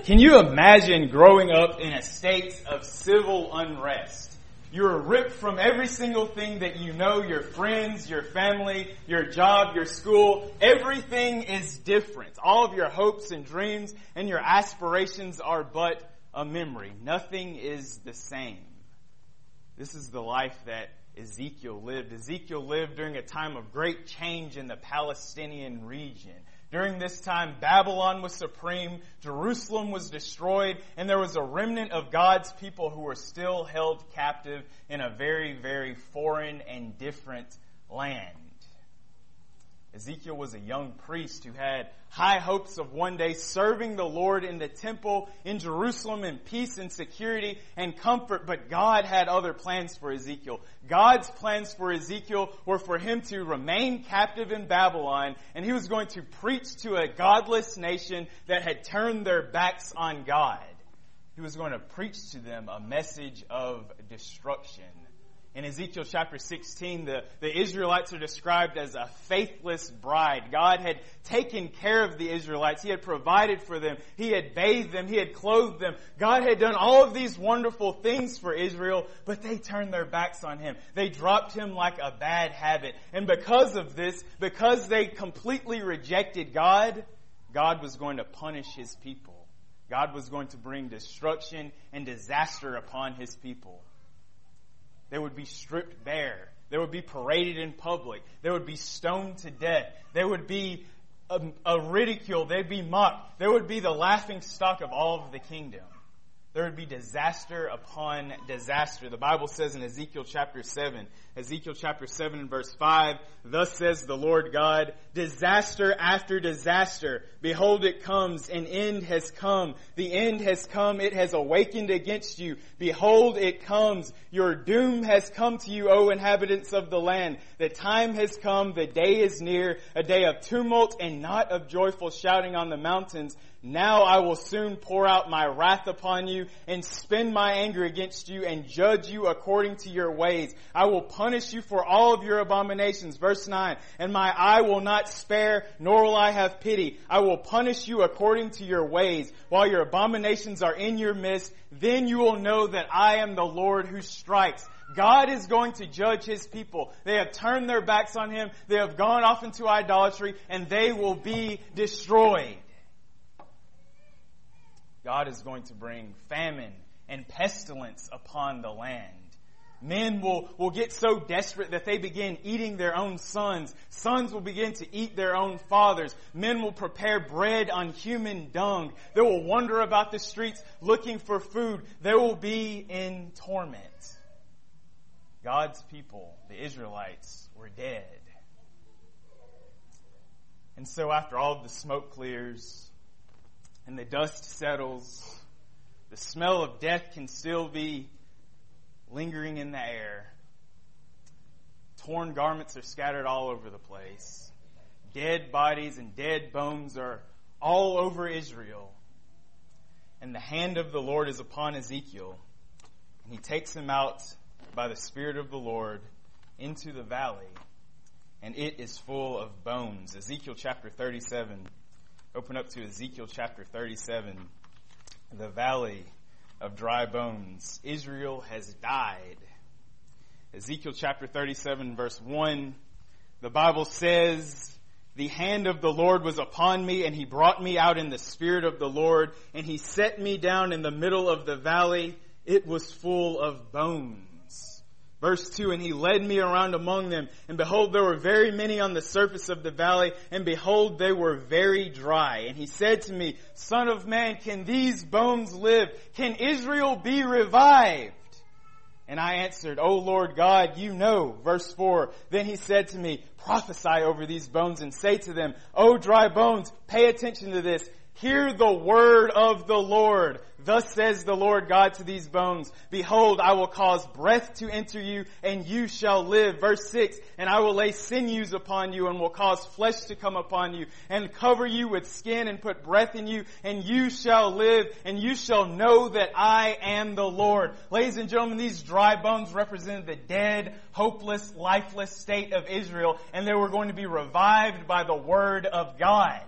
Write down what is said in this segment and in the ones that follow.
Can you imagine growing up in a state of civil unrest? You're ripped from every single thing that you know, your friends, your family, your job, your school. Everything is different. All of your hopes and dreams and your aspirations are but a memory. Nothing is the same. This is the life that Ezekiel lived. Ezekiel lived during a time of great change in the Palestinian region. During this time, Babylon was supreme, Jerusalem was destroyed, and there was a remnant of God's people who were still held captive in a very, very foreign and different land. Ezekiel was a young priest who had high hopes of one day serving the Lord in the temple in Jerusalem in peace and security and comfort, but God had other plans for Ezekiel. God's plans for Ezekiel were for him to remain captive in Babylon, and he was going to preach to a godless nation that had turned their backs on God. He was going to preach to them a message of destruction. In Ezekiel chapter 16, the Israelites are described as a faithless bride. God had taken care of the Israelites. He had provided for them. He had bathed them. He had clothed them. God had done all of these wonderful things for Israel, but they turned their backs on him. They dropped him like a bad habit. And because of this, because they completely rejected God, God was going to punish his people. God was going to bring destruction and disaster upon his people. They would be stripped bare. They would be paraded in public. They would be stoned to death. They would be a ridicule. They'd be mocked. They would be the laughing stock of all of the kingdom. There would be disaster upon disaster. The Bible says in Ezekiel chapter 7 and verse 5, "Thus says the Lord God, disaster after disaster. Behold, it comes. An end has come. The end has come. It has awakened against you. Behold, it comes. Your doom has come to you, O inhabitants of the land. The time has come. The day is near. A day of tumult and not of joyful shouting on the mountains. Now I will soon pour out my wrath upon you and spend my anger against you and judge you according to your ways. I will punish you for all of your abominations." Verse 9, "And my eye will not spare, nor will I have pity. I will punish you according to your ways. While your abominations are in your midst, then you will know that I am the Lord who strikes." God is going to judge his people. They have turned their backs on him. They have gone off into idolatry, and they will be destroyed. God is going to bring famine and pestilence upon the land. Men will get so desperate that they begin eating their own sons. Sons will begin to eat their own fathers. Men will prepare bread on human dung. They will wander about the streets looking for food. They will be in torment. God's people, the Israelites, were dead. And so after all of the smoke clears and the dust settles, the smell of death can still be lingering in the air. Torn garments are scattered all over the place. Dead bodies and dead bones are all over Israel. And the hand of the Lord is upon Ezekiel. And he takes him out by the Spirit of the Lord into the valley. And it is full of bones. Ezekiel chapter 37. Open up to Ezekiel chapter 37, the valley of dry bones. Israel has died. Ezekiel chapter 37, verse 1, the Bible says, "The hand of the Lord was upon me, and he brought me out in the Spirit of the Lord, and he set me down in the middle of the valley. It was full of bones." Verse 2, "And he led me around among them, and behold, there were very many on the surface of the valley, and behold, they were very dry. And he said to me, Son of man, can these bones live? Can Israel be revived? And I answered, O Lord God, you know." Verse 4, "Then he said to me, Prophesy over these bones and say to them, O dry bones, pay attention to this. Hear the word of the Lord. Thus says the Lord God to these bones, Behold, I will cause breath to enter you, and you shall live." Verse 6, "And I will lay sinews upon you, and will cause flesh to come upon you, and cover you with skin, and put breath in you, and you shall live, and you shall know that I am the Lord." Ladies and gentlemen, these dry bones represented the dead, hopeless, lifeless state of Israel, and they were going to be revived by the word of God.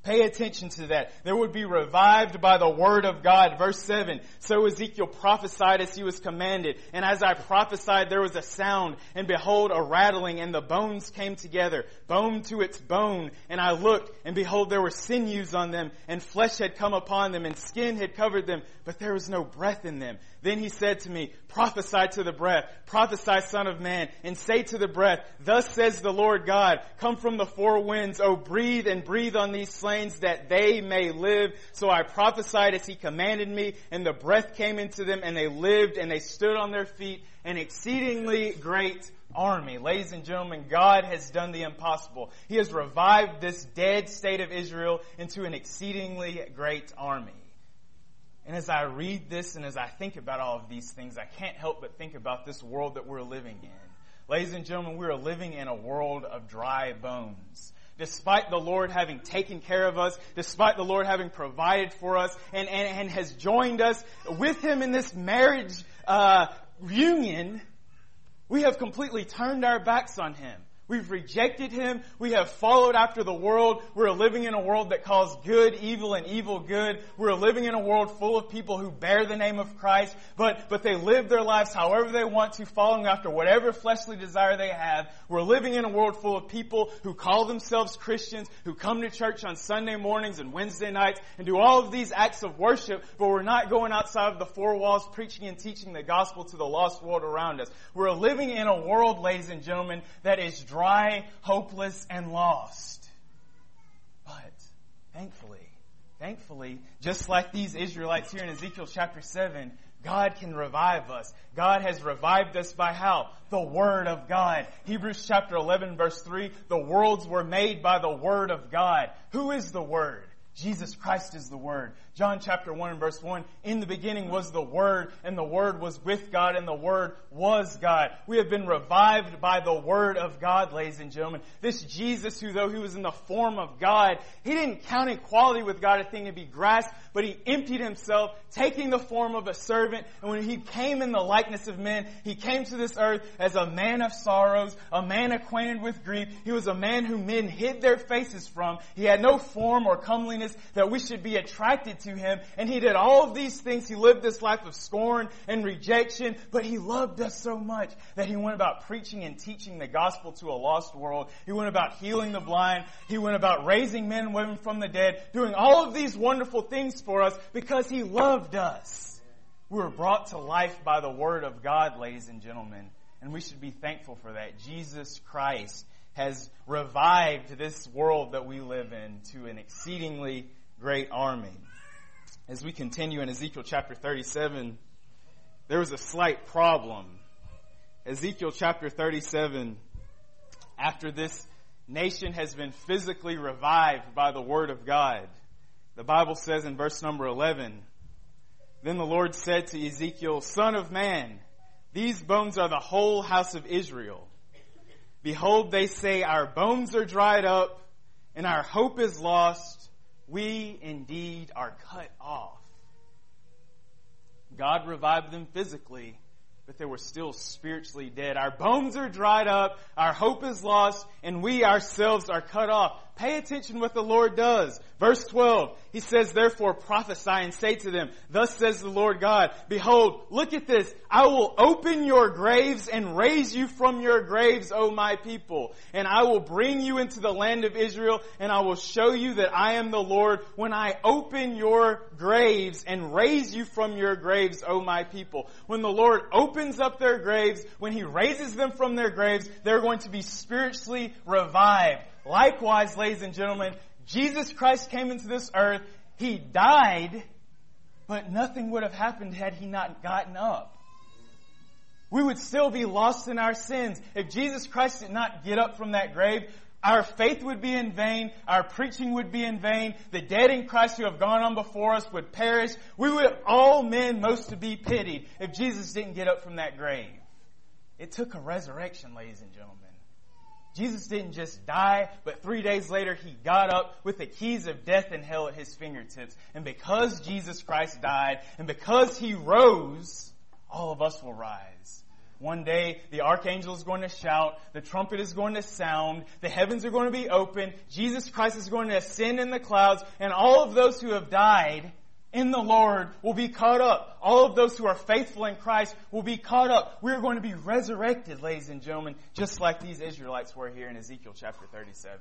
Pay attention to that. They would be revived by the word of God. Verse 7, so Ezekiel prophesied as he was commanded. And as I prophesied, there was a sound, and behold, a rattling, and the bones came together, bone to its bone. And I looked, and behold, there were sinews on them, and flesh had come upon them, and skin had covered them, but there was no breath in them. Then he said to me, prophesy to the breath, prophesy, son of man, and say to the breath, thus says the Lord God, come from the four winds, O breathe and breathe on these slain, that they may live. So I prophesied as he commanded me, and the breath came into them, and they lived, and they stood on their feet, an exceedingly great army. Ladies and gentlemen, God has done the impossible. He has revived this dead state of Israel into an exceedingly great army. And as I read this and as I think about all of these things, I can't help but think about this world that we're living in. Ladies and gentlemen, we are living in a world of dry bones. Despite the Lord having taken care of us, despite the Lord having provided for us and has joined us with Him in this marriage union, we have completely turned our backs on Him. We've rejected Him. We have followed after the world. We're living in a world that calls good evil and evil good. We're living in a world full of people who bear the name of Christ, but they live their lives however they want to, following after whatever fleshly desire they have. We're living in a world full of people who call themselves Christians, who come to church on Sunday mornings and Wednesday nights and do all of these acts of worship, but we're not going outside of the four walls preaching and teaching the gospel to the lost world around us. We're living in a world, ladies and gentlemen, that is dry, hopeless, and lost. But thankfully, just like these Israelites here in Ezekiel chapter 7, God can revive us. God has revived us by how? The Word of God. Hebrews chapter 11 verse 3, the worlds were made by the Word of God. Who is the Word? Jesus Christ is the Word. John chapter 1 and verse 1, in the beginning was the Word, and the Word was with God, and the Word was God. We have been revived by the Word of God, ladies and gentlemen. This Jesus, who though he was in the form of God, he didn't count equality with God a thing to be grasped, but he emptied himself, taking the form of a servant. And when he came in the likeness of men, he came to this earth as a man of sorrows, a man acquainted with grief. He was a man whom men hid their faces from. He had no form or comeliness that we should be attracted to him. And he did all of these things. He lived this life of scorn and rejection, but he loved us so much that he went about preaching and teaching the gospel to a lost world. He went about healing the blind. He went about raising men and women from the dead, doing all of these wonderful things for us because he loved us. We were brought to life by the Word of God, ladies and gentlemen, and we should be thankful for that. Jesus Christ has revived this world that we live in to an exceedingly great army. As we continue in Ezekiel chapter 37, there was a slight problem. Ezekiel chapter 37, after this nation has been physically revived by the Word of God, the Bible says in verse number 11, then the Lord said to Ezekiel, Son of man, these bones are the whole house of Israel. Behold, they say, our bones are dried up, and our hope is lost. We indeed are cut off. God revived them physically, but they were still spiritually dead. Our bones are dried up, our hope is lost, and we ourselves are cut off. Pay attention what the Lord does. Verse 12, he says, therefore prophesy and say to them, thus says the Lord God, behold, look at this. I will open your graves and raise you from your graves, O my people. And I will bring you into the land of Israel, and I will show you that I am the Lord when I open your graves and raise you from your graves, O my people. When the Lord opens up their graves, when he raises them from their graves, they're going to be spiritually revived. Likewise, ladies and gentlemen, Jesus Christ came into this earth. He died, but nothing would have happened had he not gotten up. We would still be lost in our sins. If Jesus Christ did not get up from that grave, our faith would be in vain. Our preaching would be in vain. The dead in Christ who have gone on before us would perish. We would all men most to be pitied if Jesus didn't get up from that grave. It took a resurrection, ladies and gentlemen. Jesus didn't just die, but 3 days later he got up with the keys of death and hell at his fingertips. And because Jesus Christ died, and because he rose, all of us will rise. One day, the archangel is going to shout, the trumpet is going to sound, the heavens are going to be open, Jesus Christ is going to ascend in the clouds, and all of those who have died in the Lord will be caught up. All of those who are faithful in Christ will be caught up. We're going to be resurrected, ladies and gentlemen, just like these Israelites were here in Ezekiel chapter 37.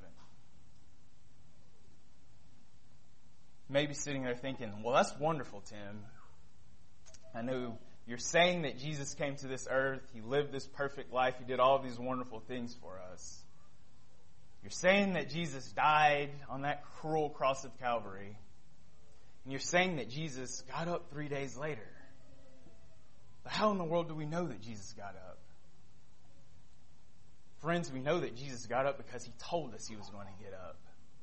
Maybe sitting there thinking, well, that's wonderful, Tim. I know you're saying that Jesus came to this earth, He lived this perfect life, He did all of these wonderful things for us. You're saying that Jesus died on that cruel cross of Calvary. And you're saying that Jesus got up 3 days later. But how in the world do we know that Jesus got up? Friends, we know that Jesus got up because He told us He was going to get up.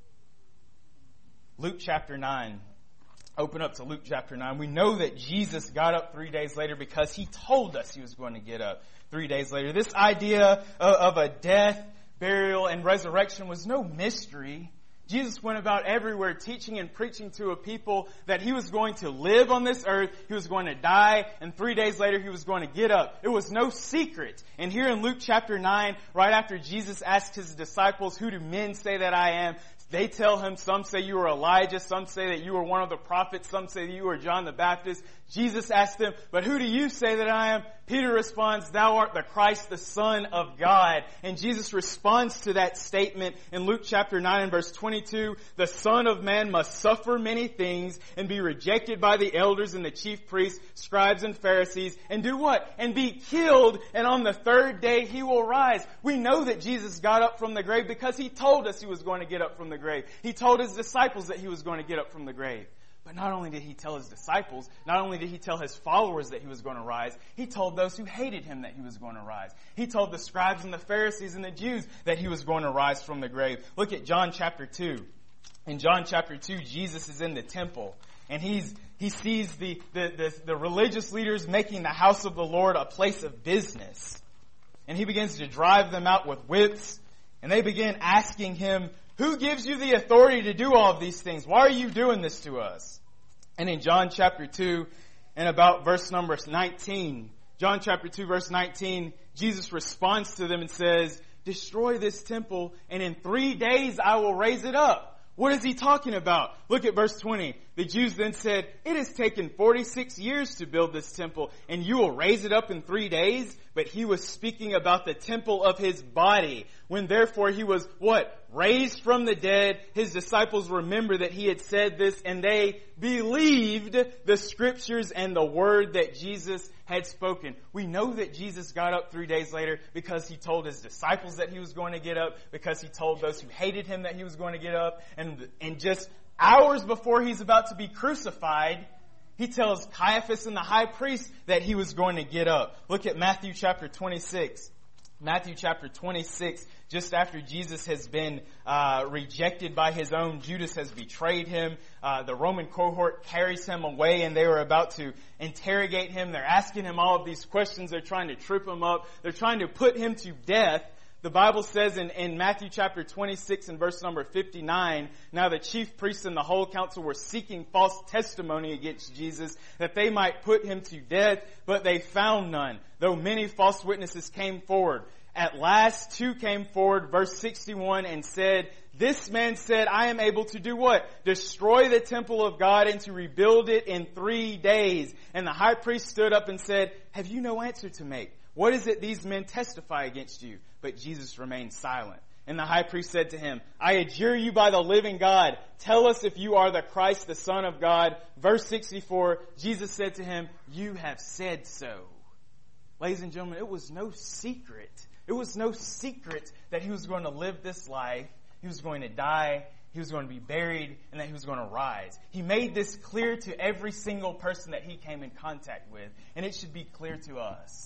Luke chapter 9. Open up to Luke chapter 9. We know that Jesus got up 3 days later because He told us He was going to get up 3 days later. This idea of a death, burial, and resurrection was no mystery. Jesus went about everywhere teaching and preaching to a people that He was going to live on this earth, He was going to die, and 3 days later He was going to get up. It was no secret. And here in Luke chapter 9, right after Jesus asked His disciples, who do men say that I am? They tell Him, some say you are Elijah, some say that you are one of the prophets, some say that you are John the Baptist. Jesus asked them, but who do you say that I am? Peter responds, thou art the Christ, the Son of God. And Jesus responds to that statement in Luke chapter 9 and verse 22. The Son of Man must suffer many things and be rejected by the elders and the chief priests, scribes and Pharisees, and do what? And be killed, and on the third day He will rise. We know that Jesus got up from the grave because He told us He was going to get up from the grave. He told His disciples that He was going to get up from the grave. But not only did He tell His disciples, not only did He tell His followers that He was going to rise, He told those who hated Him that He was going to rise. He told the scribes and the Pharisees and the Jews that He was going to rise from the grave. Look at John chapter 2. In John chapter 2, Jesus is in the temple. And he sees the religious leaders making the house of the Lord a place of business. And He begins to drive them out with whips. And they begin asking Him, who gives you the authority to do all of these things? Why are you doing this to us? And in John chapter 2 and about verse number 19, John chapter 2 verse 19, Jesus responds to them and says, destroy this temple and in 3 days I will raise it up. What is He talking about? Look at verse 20. The Jews then said, it has taken 46 years to build this temple, and you will raise it up in 3 days? But He was speaking about the temple of His body. When therefore He was, what? Raised from the dead. His disciples remembered that He had said this, and they believed the scriptures and the word that Jesus had spoken. We know that Jesus got up 3 days later because He told His disciples that He was going to get up, because He told those who hated Him that He was going to get up, and just hours before He's about to be crucified, He tells Caiaphas and the high priest that He was going to get up. Look at Matthew chapter 26. Matthew chapter 26, just after Jesus has been rejected by His own, Judas has betrayed Him. The Roman cohort carries Him away, and they were about to interrogate Him. They're asking Him all of these questions. They're trying to trip Him up. They're trying to put Him to death. The Bible says in Matthew chapter 26 and verse number 59, now the chief priests and the whole council were seeking false testimony against Jesus that they might put Him to death, but they found none, though many false witnesses came forward. At last 2 came forward, verse 61, and said, this man said, I am able to do what? Destroy the temple of God and to rebuild it in 3 days. And the high priest stood up and said, have you no answer to make? What is it these men testify against you? But Jesus remained silent. And the high priest said to Him, I adjure you by the living God, tell us if you are the Christ, the Son of God. Verse 64, Jesus said to him, you have said so. Ladies and gentlemen, it was no secret. It was no secret that He was going to live this life. He was going to die. He was going to be buried, and that He was going to rise. He made this clear to every single person that He came in contact with, and it should be clear to us.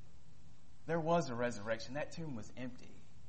There was a resurrection. That tomb was empty.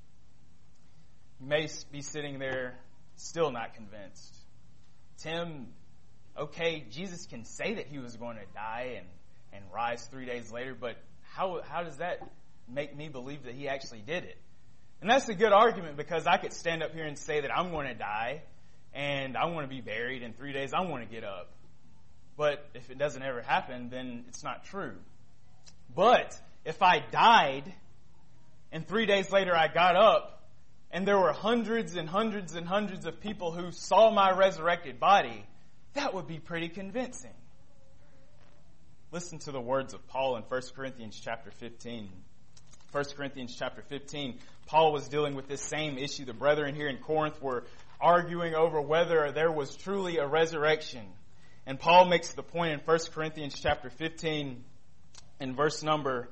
You may be sitting there still not convinced. Tim, okay, Jesus can say that He was going to die and rise 3 days later, but how does that make me believe that He actually did it? And that's a good argument, because I could stand up here and say that I'm going to die and I want to be buried in 3 days. I want to get up. But if it doesn't ever happen, then it's not true. But if I died and 3 days later I got up and there were hundreds and hundreds and hundreds of people who saw my resurrected body, that would be pretty convincing. Listen to the words of Paul in 1 Corinthians chapter 15. 1 Corinthians chapter 15, Paul was dealing with this same issue. The brethren here in Corinth were arguing over whether there was truly a resurrection. And Paul makes the point in 1 Corinthians chapter 15 in verse number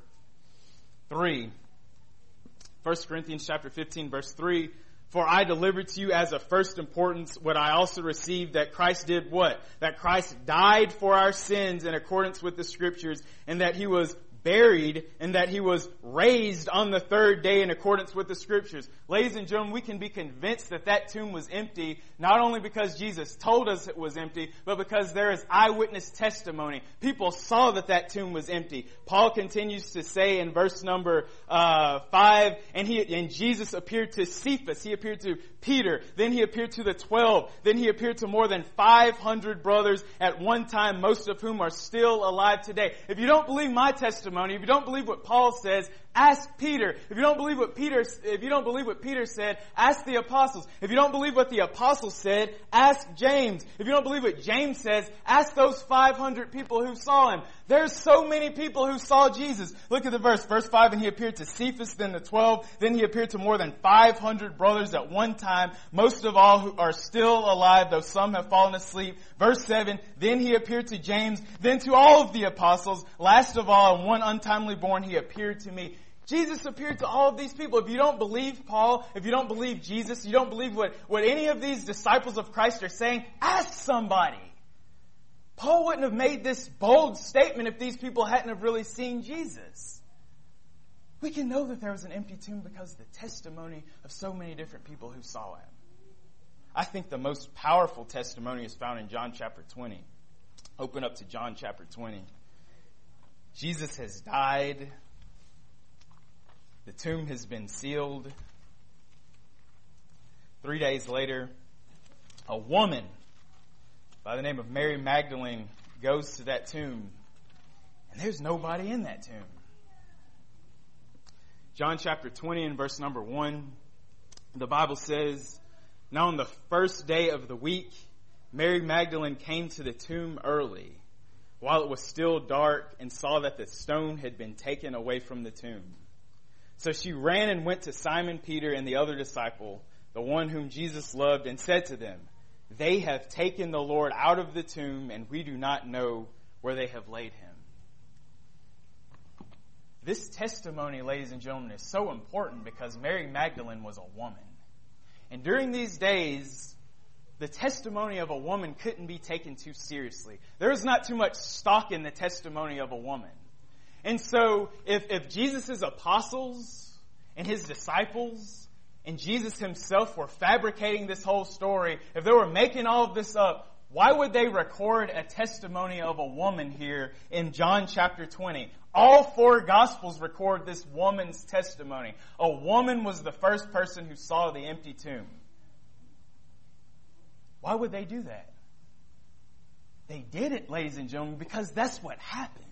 3. 1 Corinthians chapter 15 verse 3. For I delivered to you as of first importance what I also received, that Christ did what? That Christ died for our sins in accordance with the Scriptures, and that He was buried, and that He was raised on the third day in accordance with the Scriptures. Ladies and gentlemen, we can be convinced that that tomb was empty, not only because Jesus told us it was empty, but because there is eyewitness testimony. People saw that that tomb was empty. Paul continues to say in verse number 5, and Jesus appeared to Cephas, He appeared to Peter, then He appeared to the 12, then He appeared to more than 500 brothers at one time, most of whom are still alive today. If you don't believe my testimony, if you don't believe what Paul says, ask Peter. If you don't believe what Peter said, ask the apostles. If you don't believe what the apostles said, ask James. If you don't believe what James says, ask those 500 people who saw Him. There's so many people who saw Jesus. Look at the verse. Verse 5, and He appeared to Cephas, then the 12, then He appeared to more than 500 brothers at one time, most of all who are still alive, though some have fallen asleep. Verse 7, then He appeared to James, then to all of the apostles. Last of all, and one untimely born, He appeared to me. Jesus appeared to all of these people. If you don't believe Paul, if you don't believe Jesus, you don't believe what any of these disciples of Christ are saying, ask somebody. Paul wouldn't have made this bold statement if these people hadn't have really seen Jesus. We can know that there was an empty tomb because of the testimony of so many different people who saw Him. I think the most powerful testimony is found in John chapter 20. Open up to John chapter 20. Jesus has died. The tomb has been sealed. 3 days later, a woman by the name of Mary Magdalene goes to that tomb, and there's nobody in that tomb. John chapter 20 and verse number 1, the Bible says, now on the first day of the week, Mary Magdalene came to the tomb early, while it was still dark, and saw that the stone had been taken away from the tomb. So she ran and went to Simon Peter and the other disciple, the one whom Jesus loved, and said to them, they have taken the Lord out of the tomb, and we do not know where they have laid Him. This testimony, ladies and gentlemen, is so important because Mary Magdalene was a woman. And during these days, the testimony of a woman couldn't be taken too seriously. There was not too much stock in the testimony of a woman. And so, if Jesus' apostles and His disciples and Jesus Himself were fabricating this whole story, if they were making all of this up, why would they record a testimony of a woman here in John chapter 20? All four Gospels record this woman's testimony. A woman was the first person who saw the empty tomb. Why would they do that? They did it, ladies and gentlemen, because that's what happened.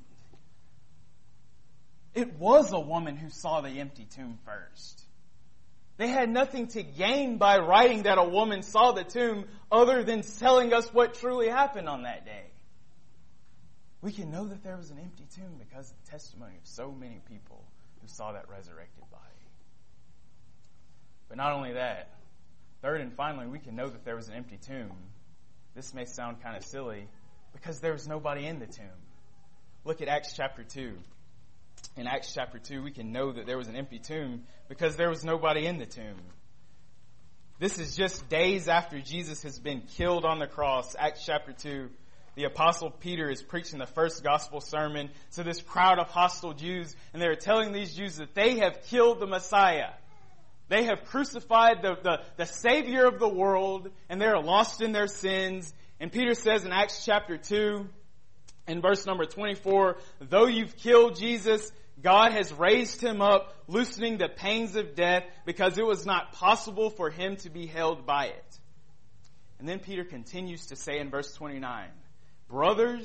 It was a woman who saw the empty tomb first. They had nothing to gain by writing that a woman saw the tomb other than telling us what truly happened on that day. We can know that there was an empty tomb because of the testimony of so many people who saw that resurrected body. But not only that, third and finally, we can know that there was an empty tomb. This may sound kind of silly because there was nobody in the tomb. Look at Acts chapter 2. In Acts chapter 2, we can know that there was an empty tomb because there was nobody in the tomb. This is just days after Jesus has been killed on the cross. Acts chapter 2, the apostle Peter is preaching the first gospel sermon to this crowd of hostile Jews, and they're telling these Jews that they have killed the Messiah. They have crucified the Savior of the world, and they're lost in their sins. And Peter says in Acts chapter 2, in verse number 24, though you've killed Jesus, God has raised Him up, loosening the pains of death, because it was not possible for Him to be held by it. And then Peter continues to say in verse 29, brothers,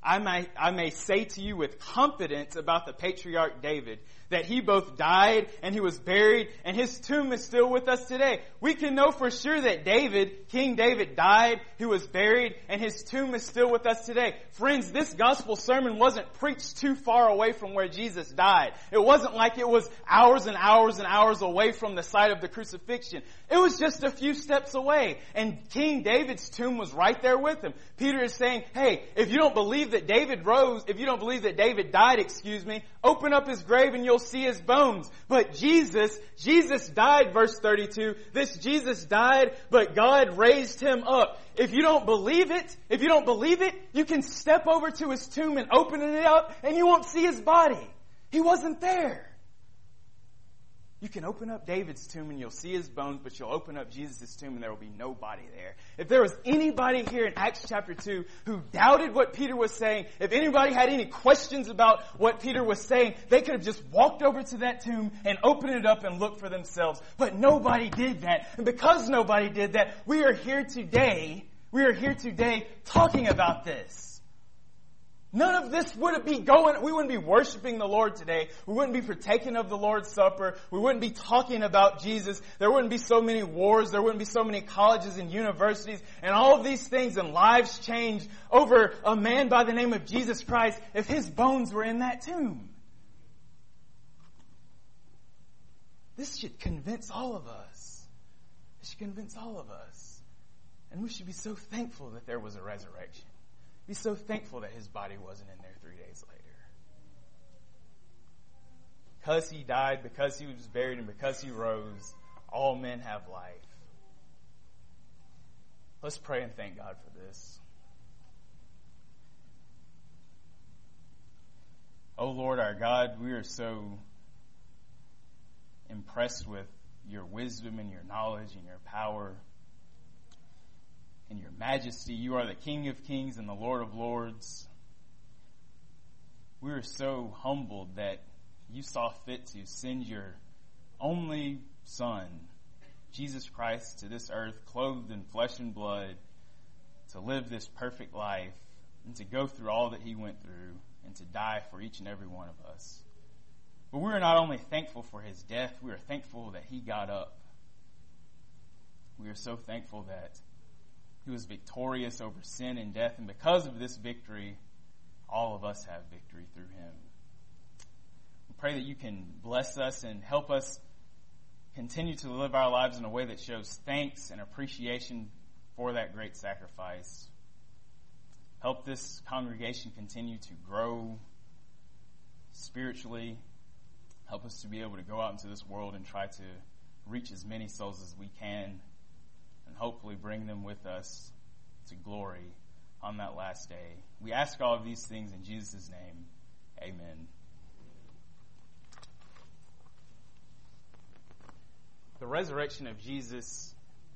I may say to you with confidence about the patriarch David, that he both died and he was buried, and his tomb is still with us today. We can know for sure that King David died, he was buried, and his tomb is still with us today. Friends, this gospel sermon wasn't preached too far away from where Jesus died. It wasn't like it was hours and hours and hours away from the site of the crucifixion. It was just a few steps away, and King David's tomb was right there with him. Peter is saying, hey, if you don't believe that David died, open up his grave and you'll see his bones. But Jesus died, verse 32. This Jesus died, but God raised him up. If you don't believe it, you can step over to his tomb and open it up and you won't see his body. He wasn't there. You can open up David's tomb and you'll see his bones, but you'll open up Jesus' tomb and there will be nobody there. If there was anybody here in Acts chapter 2 who doubted what Peter was saying, if anybody had any questions about what Peter was saying, they could have just walked over to that tomb and opened it up and looked for themselves. But nobody did that. And because nobody did that, we are here today talking about this. None of this would be going, we wouldn't be worshiping the Lord today. We wouldn't be partaking of the Lord's Supper. We wouldn't be talking about Jesus. There wouldn't be so many wars. There wouldn't be so many colleges and universities and all of these things and lives changed over a man by the name of Jesus Christ if his bones were in that tomb. This should convince all of us. And we should be so thankful that there was a resurrection. Be so thankful that his body wasn't in there 3 days later. Because he died, because he was buried, and because he rose, all men have life. Let's pray and thank God for this. Oh Lord our God, we are so impressed with your wisdom and your knowledge and your power. In your majesty, you are the King of kings and the Lord of lords. We are so humbled that you saw fit to send your only Son, Jesus Christ, to this earth, clothed in flesh and blood, to live this perfect life, and to go through all that he went through, and to die for each and every one of us. But we are not only thankful for his death, we are thankful that he got up. We are so thankful that he was victorious over sin and death, and because of this victory, all of us have victory through him. We pray that you can bless us and help us continue to live our lives in a way that shows thanks and appreciation for that great sacrifice. Help this congregation continue to grow spiritually. Help us to be able to go out into this world and try to reach as many souls as we can, and hopefully bring them with us to glory on that last day. We ask all of these things in Jesus' name. Amen. The resurrection of Jesus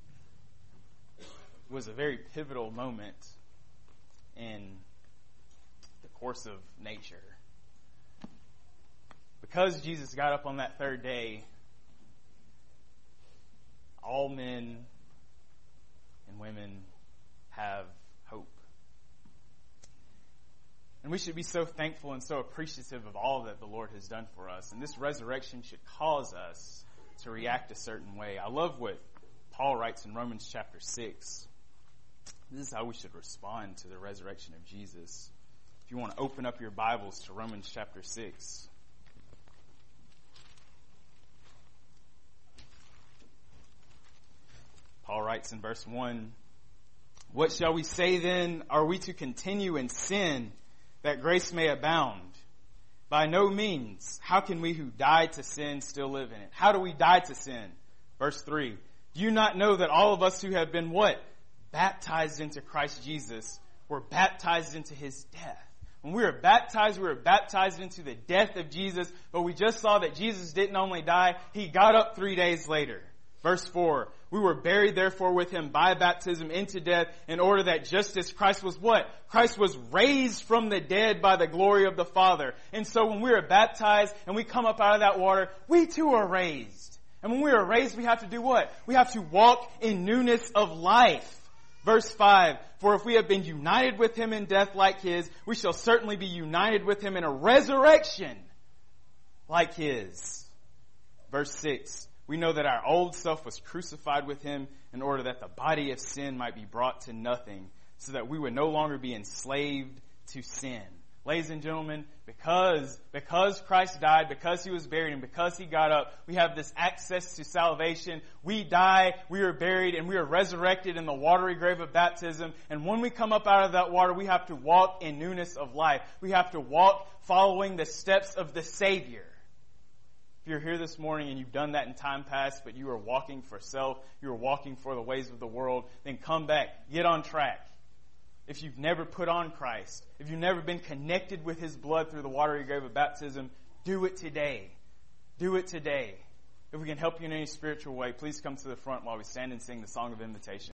was a very pivotal moment in the course of nature. Because Jesus got up on that third day, all men and women have hope. And we should be so thankful and so appreciative of all that the Lord has done for us. And this resurrection should cause us to react a certain way. I love what Paul writes in Romans chapter 6. This is how we should respond to the resurrection of Jesus. If you want to open up your Bibles to Romans chapter 6. Paul writes in verse 1, "What shall we say then? Are we to continue in sin that grace may abound? By no means. How can we who died to sin still live in it?" How do we die to sin? Verse 3, "Do you not know that all of us who have been" what? Baptized into Christ Jesus, were baptized into his death. When we were baptized into the death of Jesus, but we just saw that Jesus didn't only die, he got up 3 days later. Verse 4, "We were buried therefore with him by baptism into death, in order that just as Christ was" what? Christ was raised from the dead by the glory of the Father. And so when we are baptized and we come up out of that water, we too are raised. And when we are raised, we have to do what? We have to walk in newness of life. Verse 5, for if we have been united with him in death like his, we shall certainly be united with him in a resurrection like his. Verse 6, we know that our old self was crucified with him in order that the body of sin might be brought to nothing, so that we would no longer be enslaved to sin. Ladies and gentlemen, because Christ died, because he was buried, and because he got up, we have this access to salvation. We die, we are buried, and we are resurrected in the watery grave of baptism. And when we come up out of that water, we have to walk in newness of life. We have to walk following the steps of the Savior. If you're here this morning and you've done that in time past, but you are walking for self, you are walking for the ways of the world, then come back, get on track. If you've never put on Christ, if you've never been connected with his blood through the watery grave of baptism, do it today. Do it today. If we can help you in any spiritual way, please come to the front while we stand and sing the song of invitation.